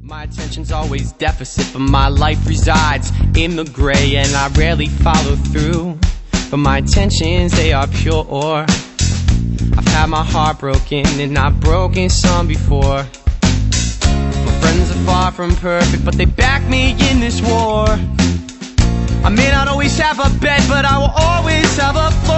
My attention's always deficit, but my life resides in the gray, and I rarely follow through. But my intentions, they are pure. I've had my heart broken, and I've broken some before. My friends are far from perfect, but they back me in this war. I may not always have a bed, but I will always have a floor.